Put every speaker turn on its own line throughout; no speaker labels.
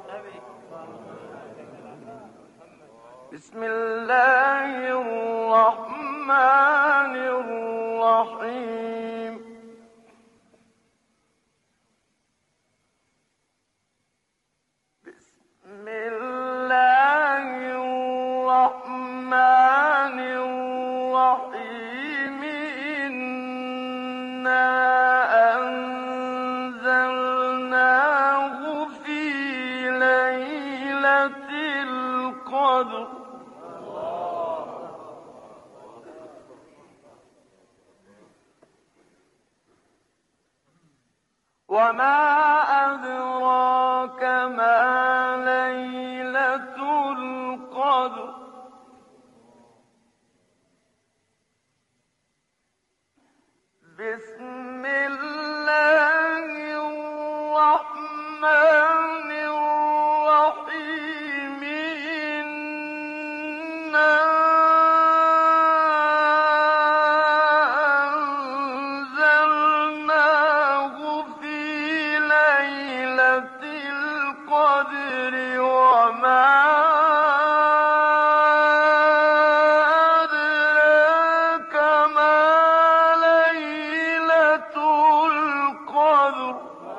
بسم الله الرحمن الرحيم. بسم الله الرحمن الرحيم. إنا أنزلناه في ليلة القدر. وما أدراك ما ليلة القدر. بسم الله الرحمن الرحيم. إنا أنزلناه في ليلة القدر. وما أدراك ما ليلة القدر.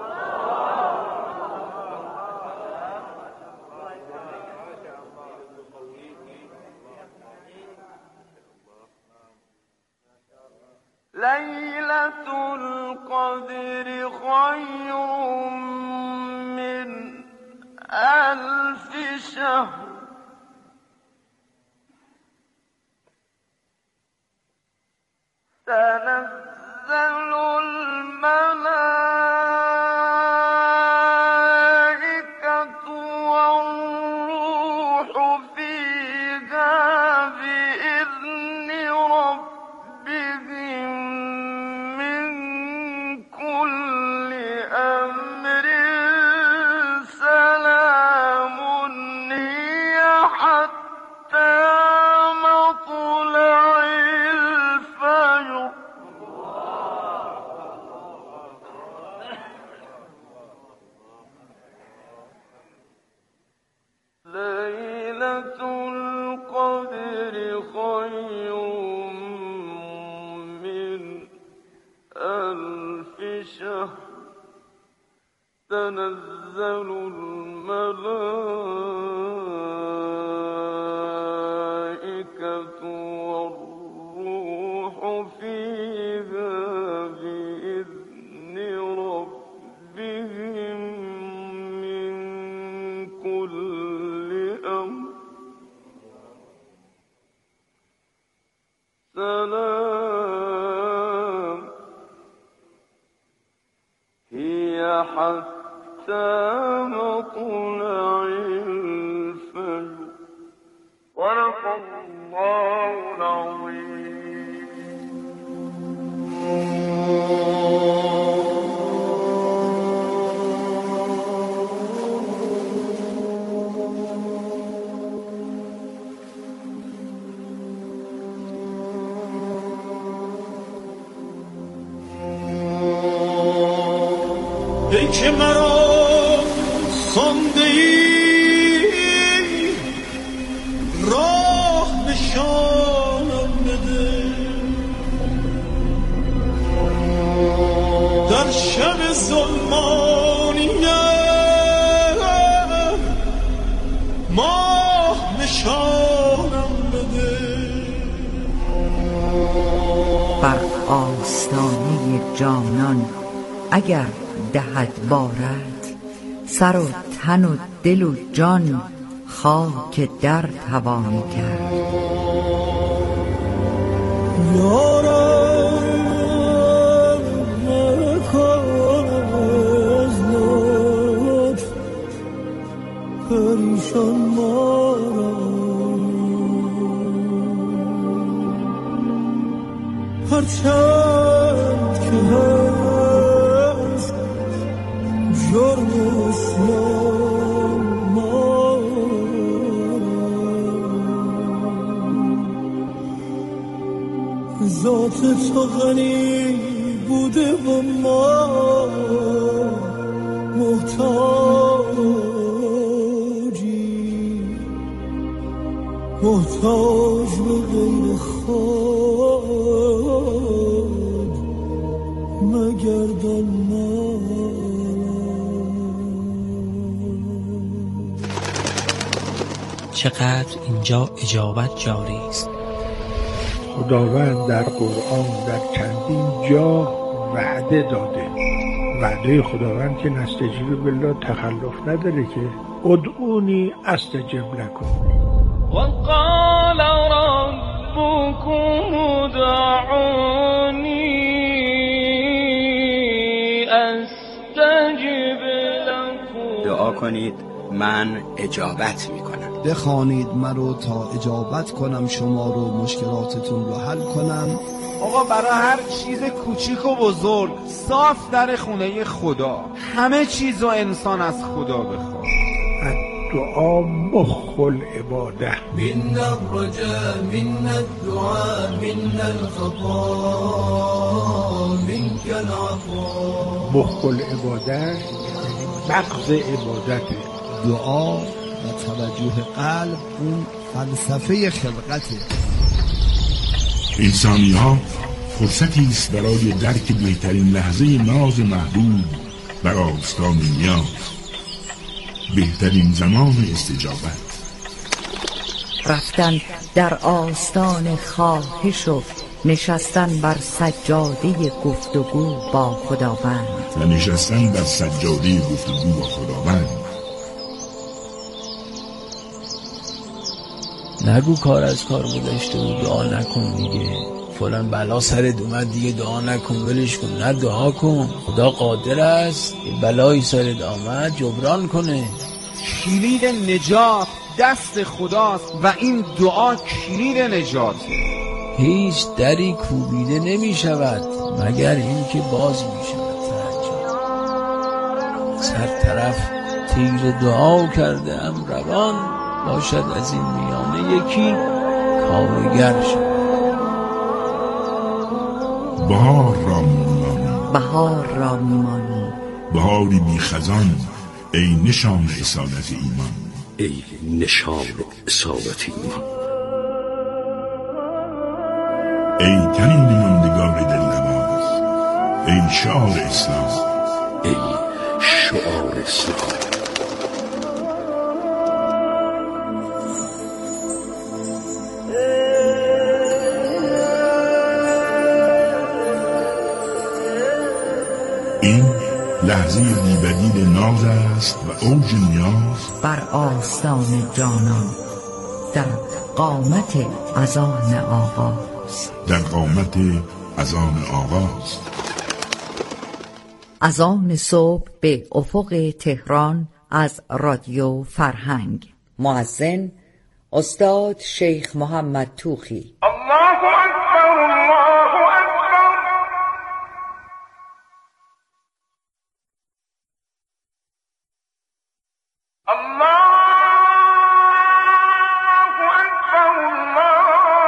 ليلة القدر خير من 1000 شهر. تنزل الملائكة والروح فيها بإذن ربهم من كل أمر. سلام هي حتى مطلع الفجر. ليلة القدر خير من 1000 شهر. تنزل الملائكة والروح فيها بإذن ربهم من كل أمر. سلام هي حتى مطلع الفجر. صدق الله العظيم.
ای که مرا خوانده ای راه نشانم بده. در شب ظلمانیه ماه نشانم بده.
بر آستانه جانان اگر دهد بارد، سر و تن و دل و جان خاک در توان کرد.
یارم مکن از لطف پریشان ما را. هرچند که هست جرم اسلام ما ذات تو غنی بوده و ما محتاج. محتاج به غیر خود مگردان
چقدر اینجا اجابت جاری است.
خداوند در قرآن در چندین جا وعده داده. وعده خداوند که نستجیب بالله تخلف نداره که ادعونی استجب لکم.
وقال ربكم ادعوني استجب لكم.
دعا کنید من اجابت میکنم.
بخوانید مرا تا اجابت کنم شما رو، مشکلاتتون رو حل کنم.
آقا برای هر چیز کوچیک و بزرگ صاف در خونه خدا. همه چیز و انسان از خدا بخواد.
دعا مخ العباده.
من الرجاء من الدعاء من الخطا منك العطاء.
مخ العباده مغز عبادته.
دعا و توجه قلب اون فلسفه خلقته.
انسانی ها فرصتی است برای درک بهترین لحظه ناز محبوب بر آستان نیاز، بهترین زمان استجابت.
رفتن در آستان خواهش و نشستن بر سجاده گفتگو با خداوند.
و نشستن بر سجاده گفتگو با خداوند.
نگو کار از کار گذشته و دعا نکن دیگه، فلان بلا سرت اومد دیگه دعا نکن، ولش کن. نه، دعا کن، خدا قادر است بلایی سرت آمد جبران کنه.
کلید نجات دست خداست و این دعا کلید نجاته.
هیچ دری کوبیده نمی شود مگر این که باز می شود. هر طرف تیر دعا کرده ام روان، باشد از این میانه یکی کارگر شد.
بهار را میمانی،
بهار را میمانی،
بهاری بی خزان، ای نشان اصالت ایمان،
ای نشان اصالت ایمان.
ای تنین ماندگار دلنواز، ای شعار اسلام،
ای شعار اسلام.
این لحظه بی‌بدیل ناز است و اوج نیاز
بر آستان جانان، در قامت اذان آغاز،
در قامت اذان آغاز.
اذان صبح به افق تهران از رادیو فرهنگ. مؤذن استاد شیخ محمد توخی.
الله اکبر الله اکبر. الله اکبر الله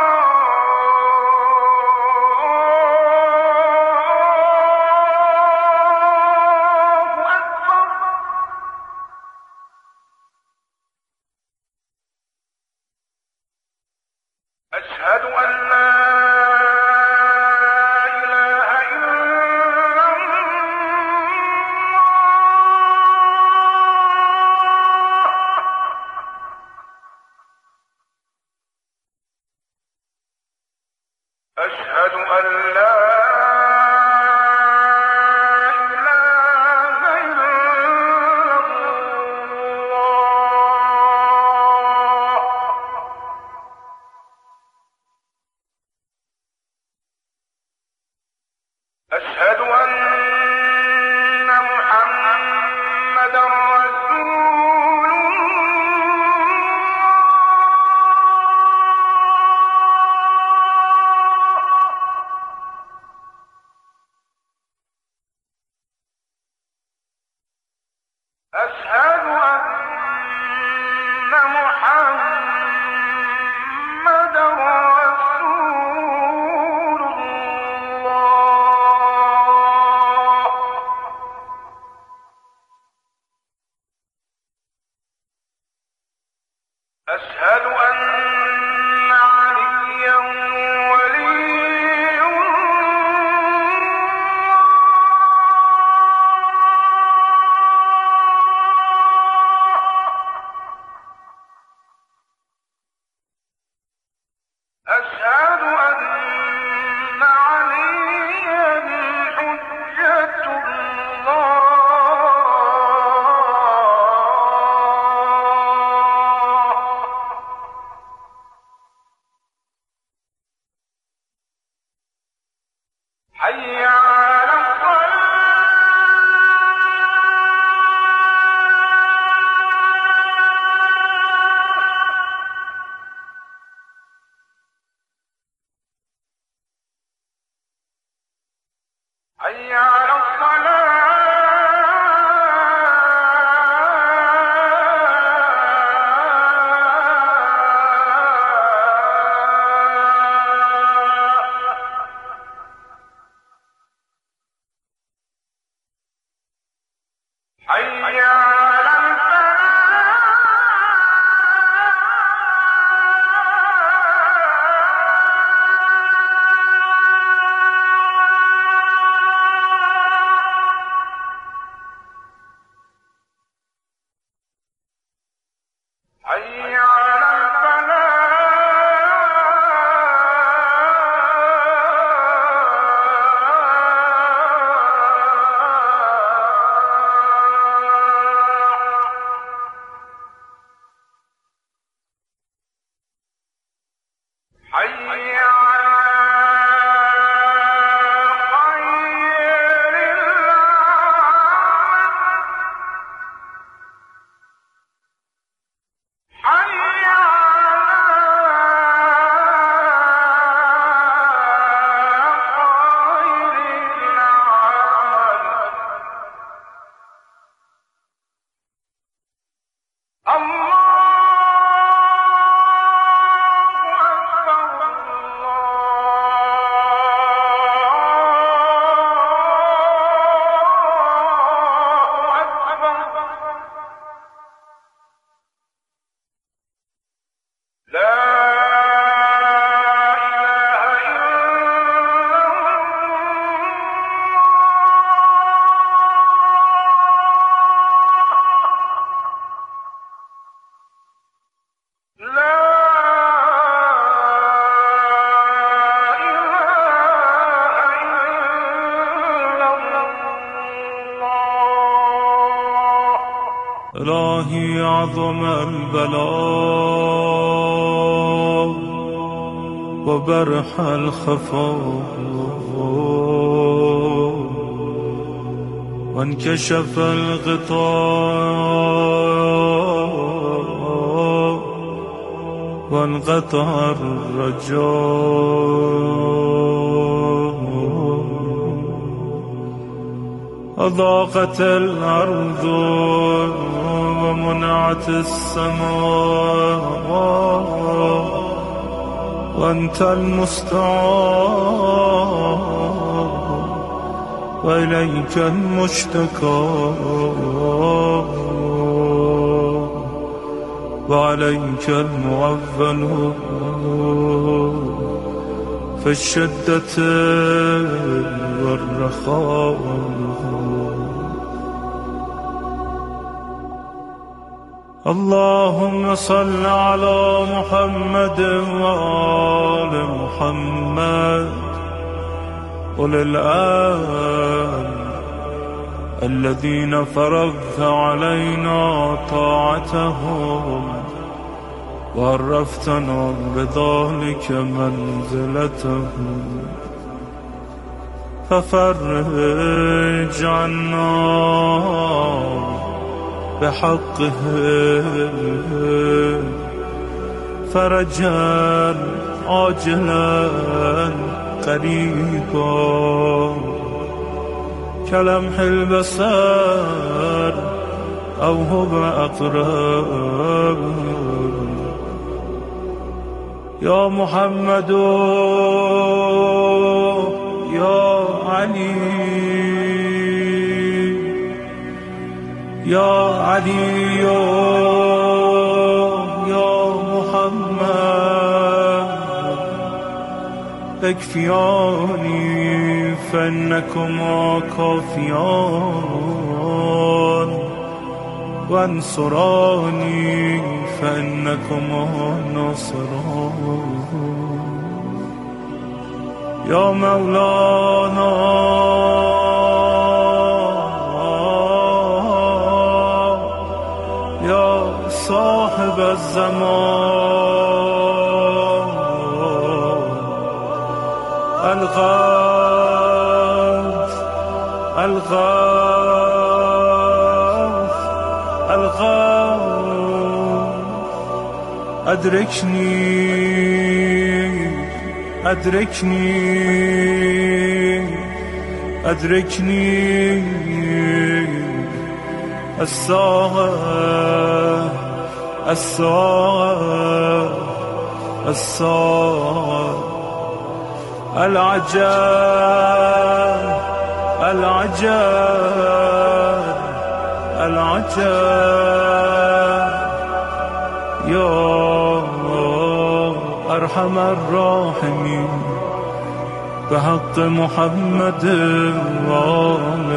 اکبر. أشهد أن لا إله إلا الله. أشهد أن لا إله إلا الله. أشهد أن محمدا رسول الله. أشهد أن محمدا رسول الله. أشهد أن حي على حي على حي على خير حي
إلهي عظم البلاء وبرح الخفاء وانكشف الغطاء وانقطع الرجاء أضاقت الأرض ومنعت السماء وأنت المستعان وإليك المشتكى وعليك المعول في الشدة والرخاء. اللهم صل على محمد وآل محمد أولي الآن الذين فرضت علينا طاعتهم وعرفتنا بذلك منزلتهم ففرج عنا بحقه فرجا عاجلا قريبا كلمح البصر أو هو أقرب. يا محمد يا علي يا علي يا محمد اكفياني فإنكما كافيان وانصراني فإنكما ناصران. يا مولانا يا صاحب الزمان الغوث الغوث الغوث أدركني أدركني أدركني الساعة الساعة الساعة العجاب العجاب العجب یا ارحم الراحمین به حق محمد آل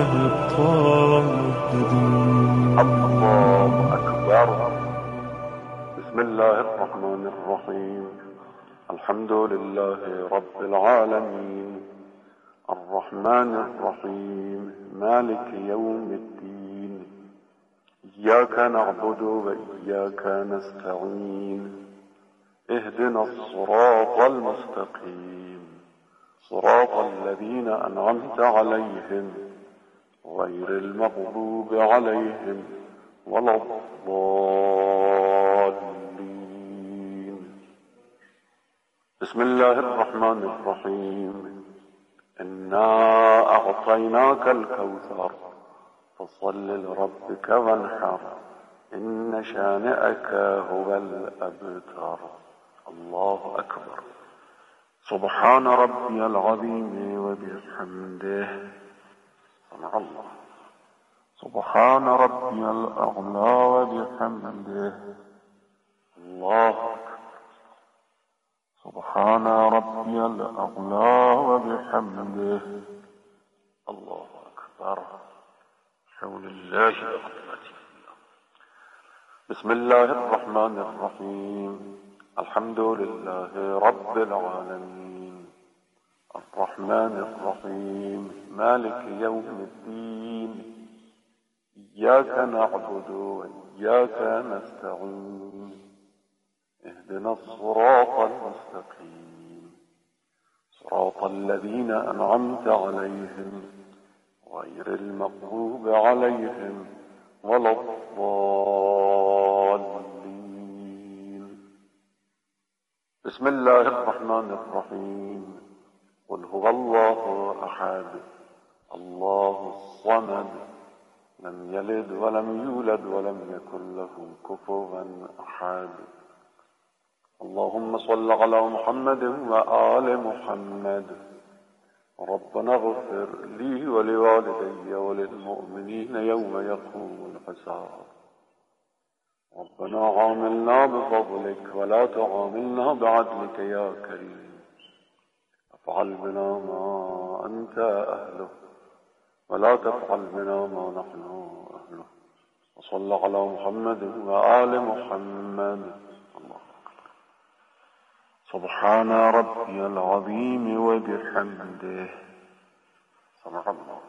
الطاهرین.
الله اکبر. بسم الله الرحمن الرحیم. الحمد لله رب العالمين الرحمن الرحيم مالك يوم الدين إياك نعبد وإياك نستعين اهدنا الصراط المستقيم صراط الذين أنعمت عليهم غير المغضوب عليهم ولا الضالين. بسم الله الرحمن الرحيم. إنا أعطيناك الكوثر فصل لربك وانحر إن شانئك هو الأبتر. الله أكبر. سبحان ربي العظيم وبحمده. سمع الله. سبحان ربي الأعلى وبحمده. الله أكبر. سبحان ربي الأعلى وبحمده. الله أكبر. حول الله وقوته. بسم الله الرحمن الرحيم. الحمد لله رب العالمين الرحمن الرحيم مالك يوم الدين إياك نعبد وإياك نستعين اهدنا الصراط المستقيم صراط الذين أنعمت عليهم غير المغضوب عليهم ولا الضالين. بسم الله الرحمن الرحيم. قل هو الله أحد الله الصمد لم يلد ولم يولد ولم يكن له كفوا أحد. اللهم صل على محمد وآل محمد. ربنا اغفر لي ولوالدي وللمؤمنين يوم يقوم الحساب. ربنا عاملنا بفضلك ولا تعاملنا بعدلك يا كريم. افعل بنا ما أنت أهله ولا تفعل بنا ما نحن أهله. وصل على محمد وآل محمد. سبحان ربي العظيم وبحمده. سمع الله.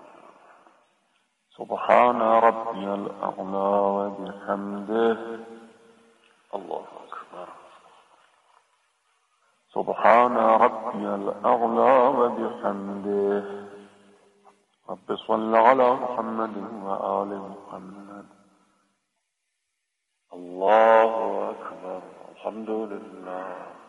سبحان ربي الأعلى وبحمده. الله أكبر. سبحان ربي الأعلى وبحمده. رب صل على محمد وآل محمد. الله أكبر. الحمد لله.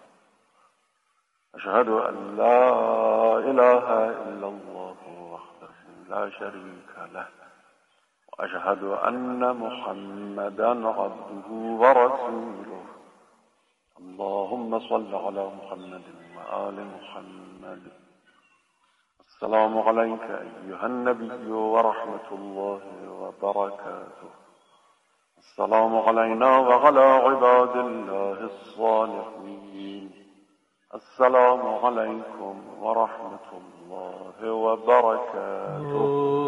أشهد أن لا إله إلا الله وحده لا شريك له وأشهد أن محمدا عبده ورسوله. اللهم صل على محمد وآل محمد. السلام عليك أيها النبي ورحمة الله وبركاته. السلام علينا وعلى عباد الله الصالحين. السلام عليكم ورحمة الله وبركاته.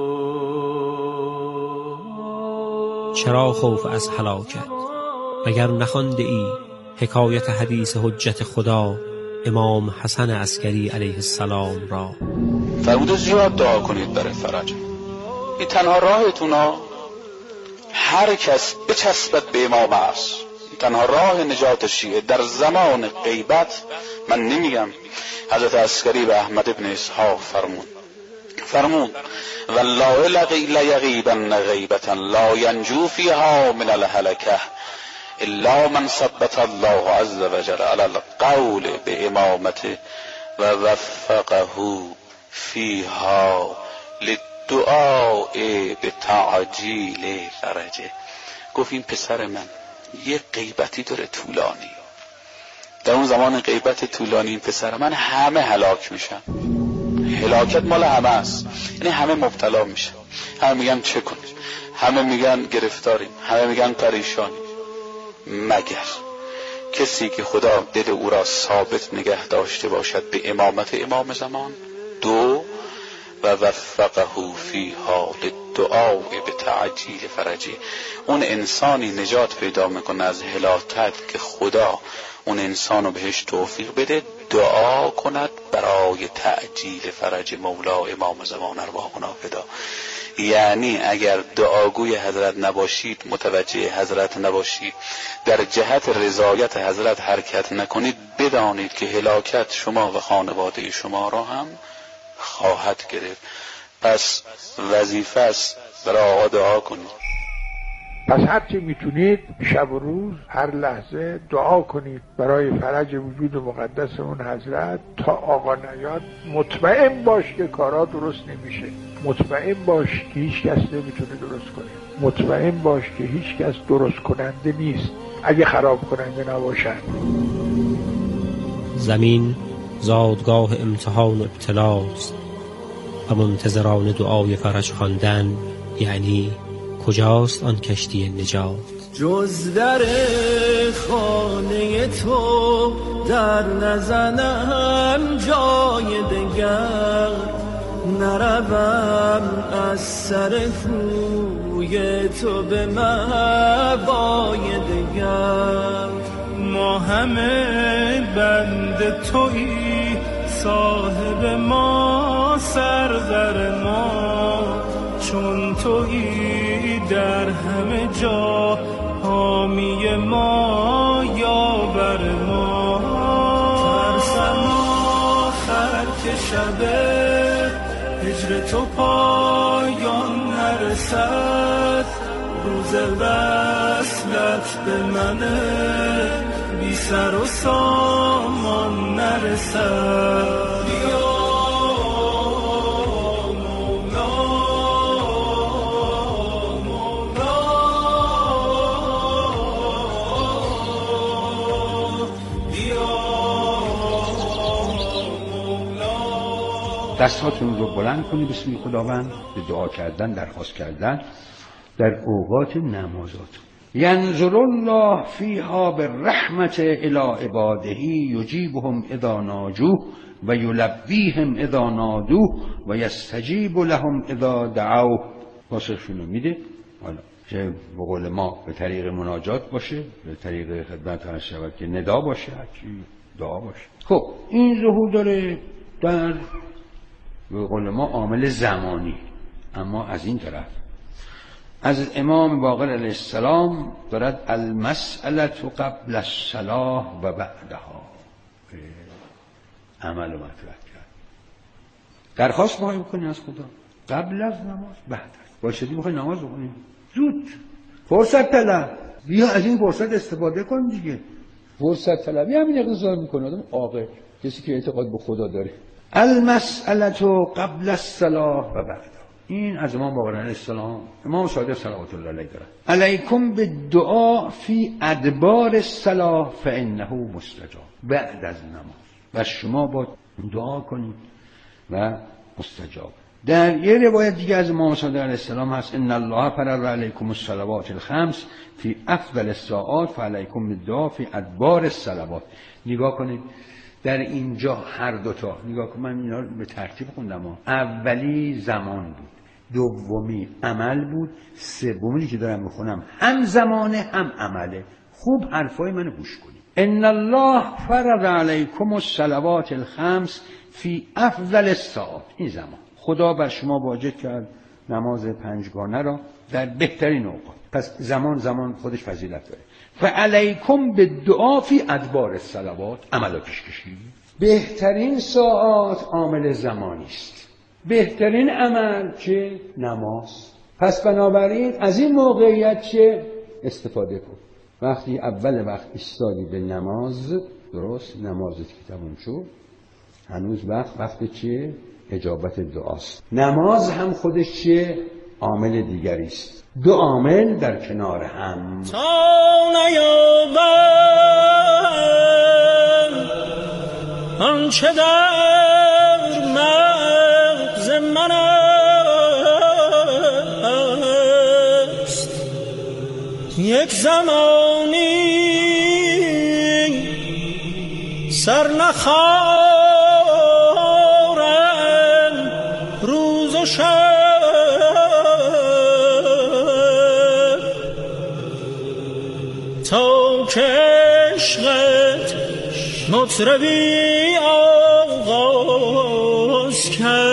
چرا خوف از هلاکت؟ مگر نخوانده ای حکایت حدیث حجت خدا امام حسن عسکری علیه السلام را؟
فرمود زیاد دعا کنید برای فرج. این تنها راهتونا. هر کس بچسبد به امام است. تنها راه نجات شیعه در زمان غیبت. من نمیگم، حضرت عسکری به احمد ابن اسحاق فرمود والله لیغیبن غیبتا لا ینجو فیها من الهلکه الا من ثبت الله عز وجل علی القول بامامته و وفقه فیها للدعاء بتعجیل فرجه. گفت این پسر من یه غیبتی داره طولانی. در اون زمان غیبت طولانی این پسر من همه هلاک میشن. هلاکت مال همه است، یعنی همه مبتلا میشن، همه میگن چه کنیم، همه میگن گرفتاریم، همه میگن پریشانیم، مگر کسی که خدا دل او را ثابت نگه داشته باشد به امامت امام زمان. دو و وفقه فی حال دعا به تعجیل فرجه، اون انسانی نجات پیدا میکنه از هلاکت که خدا اون انسانو بهش توفیق بده دعا کند برای تعجیل فرج مولا امام زمان ارواحنا فدا. یعنی اگر دعاگوی حضرت نباشید، متوجه حضرت نباشید، در جهت رضایت حضرت حرکت نکنید، بدانید که هلاکت شما و خانواده شما را هم خواهد گرفت. پس وظیفه است برای آقا دعا کنید.
پس هرچی میتونید شب و روز هر لحظه دعا کنید برای فرج وجود مقدس اون حضرت تا آقا نیاد. مطمئن باش که کارا درست نمیشه، مطمئن باش که هیچ کس نمیتونه درست کنه، مطمئن باش که هیچ کس درست کننده نیست اگه خراب کننده نباشن.
زمین زادگاه امتحان و ابتلاست و منتظران دعای فرج خواندن، یعنی کجاست آن کشتی نجات؟
جز در خانه تو در نزنم جای دگر، نروم از سر کوی تو به مهوای دگر.
ما همه بند تویی، صاحب ما سردر ما، چون تویی در همه جا حامی ما یاور ما. ترسم آخر که شب هجر تو پایان نرسد، روز وصلت به من بی سر و سامان نرسد.
دستاتون رو بلند کنید به سوی خداوند، به دعا کردن، درخواست کردن در اوقات نمازات. ینظر الله فیها بالرحمت الی عباده یجیبهم اذا ناجوه و یلبیهم اذا نادوه و یستجیب لهم اذا دعوه. پاسخشون رو میده، حالا چه به قول ما به طریق مناجات باشه، به طریق خدمت هر شود که ندا باشه، هرچی دعا باشه. خب این ظهور داره در به قول ما عامل زمانی. اما از این طرف از امام باقر علیه السلام دارد المسئله قبل الصلاه و بعدها عمل و مطرح کرد. درخواست می‌خوای بکنی از خدا قبل از نماز، بعد از باشدی می‌خوای نماز بخونی، زود فرصت طلب، بیا از این فرصت استفاده کن دیگه. فرصت طلبی همین اقتضا می‌کنه آدم عاقل، کسی که اعتقاد به خدا داره. المسئله قبل الصلاه و بعد. این از امام باقر علیه السلام، امام صادق صلوات الله علیه داره. علیکم بالدعاء فی ادبار الصلاه فانه مستجاب. بعد از نماز و شما با دعا کنید و مستجاب. در یه روایت دیگه از امام صادق علیه السلام هست ان الله فرض علیکم الصلوات الخمس فی افضل الساعات فعلیکم بالدعاء فی ادبار الصلوات. نگاه کنید در اینجا هر دوتا، نگاه کن من اینا رو به ترتیب خوندم. اولی زمان بود، دومی عمل بود، سومی که دارم میخونم هم زمانه هم عمله. خوب حرفای منو گوش کنید. ان الله فرض علیکم الصلوات الخمس فی افضل الساعات. این زمان خدا بر شما واجب کرد نماز پنجگانه را در بهترین اوقات. پس زمان خودش فضیلت داره. فعلیکم بالدعاء فی ادبار الصلوات. عمل پیش کشید. بهترین ساعات عامل زمانی است، بهترین عمل چه؟ نماز. پس بنابراین از این موقعیت چه؟ استفاده کن. وقتی اول وقت ایستادی به نماز، درست نمازت که تموم شد، هنوز وقت چه؟ اجابت دعاست. نماز هم خودش چه؟ عامل دیگری است. دو عامل در کنار هم.
تا نیابم آنچه در من یک زمانی سر نخارن روز و شب تا که عشقت مطربی آغاز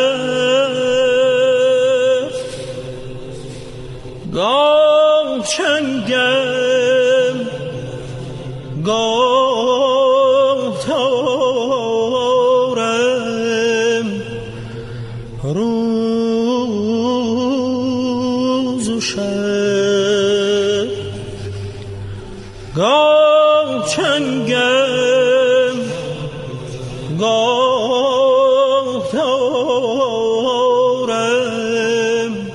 کرد گاه چنگم گاه تارم روز و شب گاه چنگم گاه تارم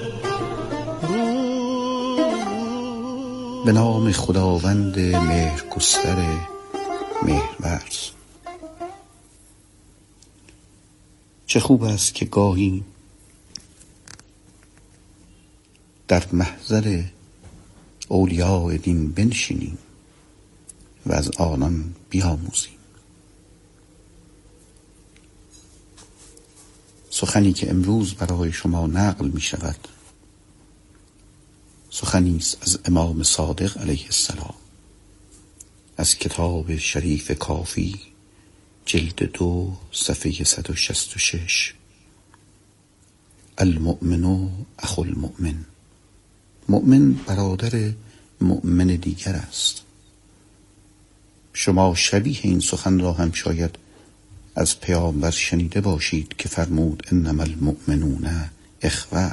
به نام خداوند مهرگستر مهرورز. چه خوب است که گاهی در محضر اولیاء دین بنشینیم و از آنان بیاموزیم. سخنی که امروز برای شما نقل می شود سخنی است از امام صادق علیه السلام از کتاب شریف کافی جلد 2 صفحه 166. المؤمن اخو المؤمن، مؤمن برادر مؤمن دیگر است. شما شبیه این سخن را هم شاید از پیامبر شنیده باشید که فرمود انما المؤمنون اخوه،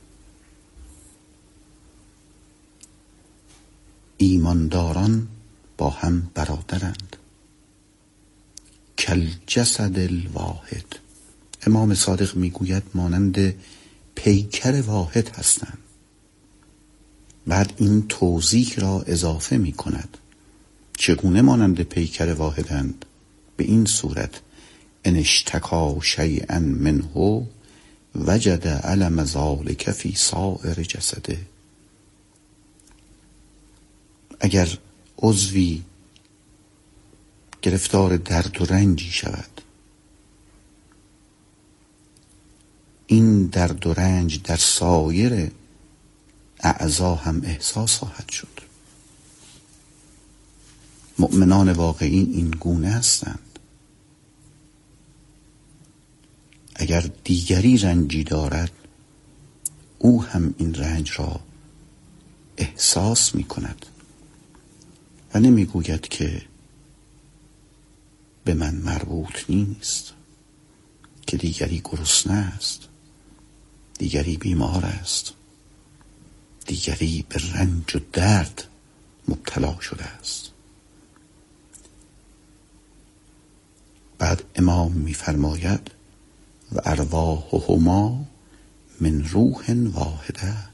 ایمانداران با هم برادرند. کل جسد الواحد، امام صادق میگوید مانند پیکر واحد هستند. بعد این توضیح را اضافه می کند. چگونه مانند پیکر واحدند؟ به این صورت ان اشتکا شیئا منه وجد علم ذلک فی سائر جسده. اگر عضوی گرفتار درد و رنجی شود، این درد و رنج در سایر اعضا هم احساس خواهد شد. مؤمنان واقعی این گونه هستند. اگر دیگری رنجی دارد، او هم این رنج را احساس می کند و نمی گوید که به من مربوط نیست، که دیگری گرسنه است، دیگری بیمار است، دیگری به رنج و درد مبتلا شده است. بعد امام می‌فرماید و ارواحهما من روح واحده،